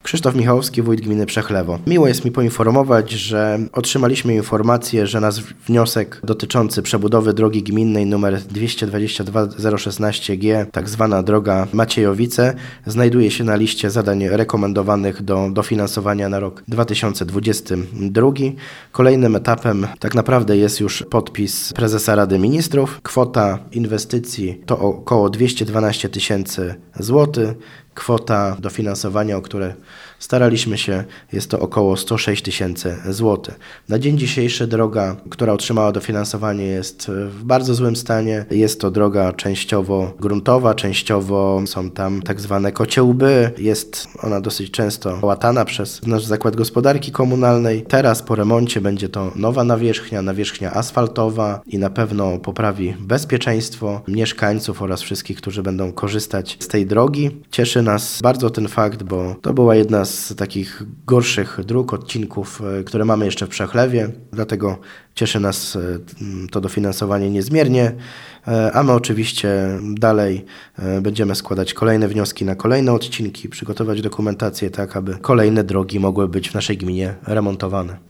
Krzysztof Michałowski, wójt gminy Przechlewo. Miło jest mi poinformować, że otrzymaliśmy informację, że nasz wniosek dotyczący przebudowy drogi gminnej nr 222016G, tak zwana droga Maciejowice, znajduje się na liście zadań rekomendowanych do dofinansowania na rok 2022. Kolejnym etapem tak naprawdę jest już podpis prezesa Rady Ministrów. Kwota inwestycji to około 212 000 złotych. Kwota dofinansowania, o które staraliśmy się, jest to około 106 000 złotych. Na dzień dzisiejszy droga, która otrzymała dofinansowanie, jest w bardzo złym stanie. Jest to droga częściowo gruntowa, częściowo są tam tak zwane kocie łby. Jest ona dosyć często łatana przez nasz zakład gospodarki komunalnej. Teraz po remoncie będzie to nowa nawierzchnia asfaltowa i na pewno poprawi bezpieczeństwo mieszkańców oraz wszystkich, którzy będą korzystać z tej drogi. Cieszy nas bardzo ten fakt, bo to była jedna z takich gorszych dróg, odcinków, które mamy jeszcze w Przechlewie. Dlatego cieszy nas to dofinansowanie niezmiernie, a my oczywiście dalej będziemy składać kolejne wnioski na kolejne odcinki, przygotować dokumentację tak, aby kolejne drogi mogły być w naszej gminie remontowane.